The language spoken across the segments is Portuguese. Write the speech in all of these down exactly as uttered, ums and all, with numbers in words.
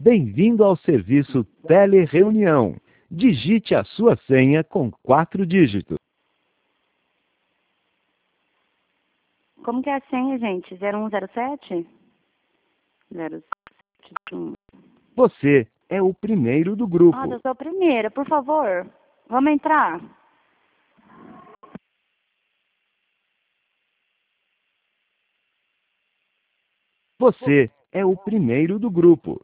Bem-vindo ao serviço Telereunião. Digite a sua senha com quatro dígitos. Como que é a senha, gente? zero um zero sete? zero sete um. Você é o primeiro do grupo. Ah, eu sou a primeira, por favor. Vamos entrar? Você é o primeiro do grupo.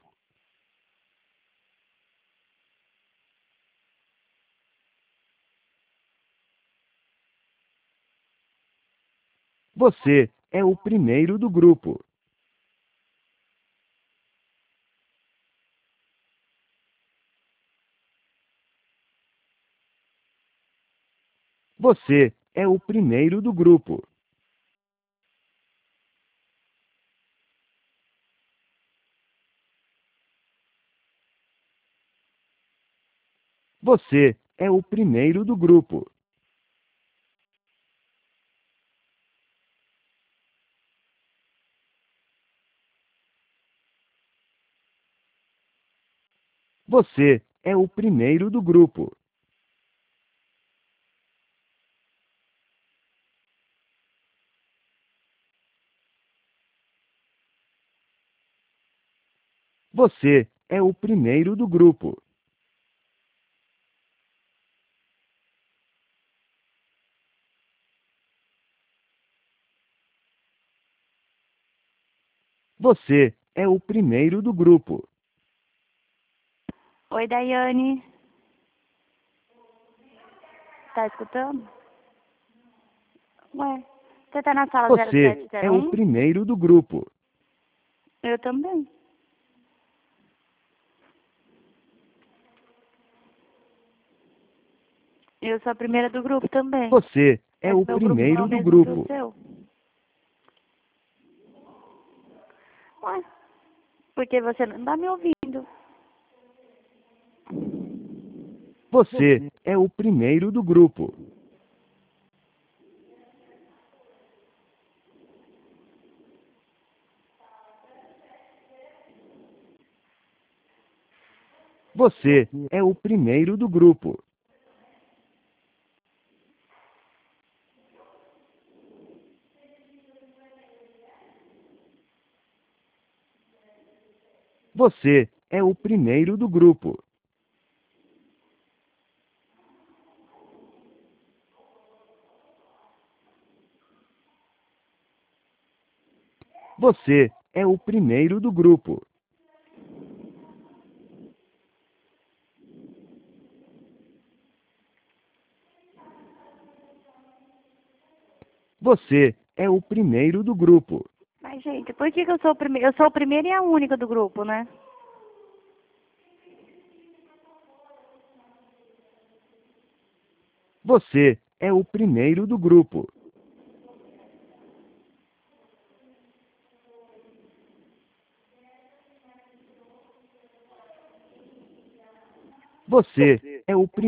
Você é o primeiro do grupo. Você é o primeiro do grupo. Você é o primeiro do grupo. Você é o primeiro do grupo. Você é o primeiro do grupo. Você é o primeiro do grupo. Oi, Daiane. Tá escutando? Ué, você tá na sala zero Você sete é zero o um? primeiro do grupo. Eu também. Eu sou a primeira do grupo também. Você é Mas o meu grupo não é primeiro o do mesmo que o grupo. seu. Ué, porque você não tá me ouvindo. Você é o primeiro do grupo. Você é o primeiro do grupo. Você é o primeiro do grupo. Você é o primeiro do grupo. Você é o primeiro do grupo. Mas, gente, por que, que eu sou o primeiro? Eu sou a primeira e a única do grupo, né? Você é o primeiro do grupo. Você é o primeiro.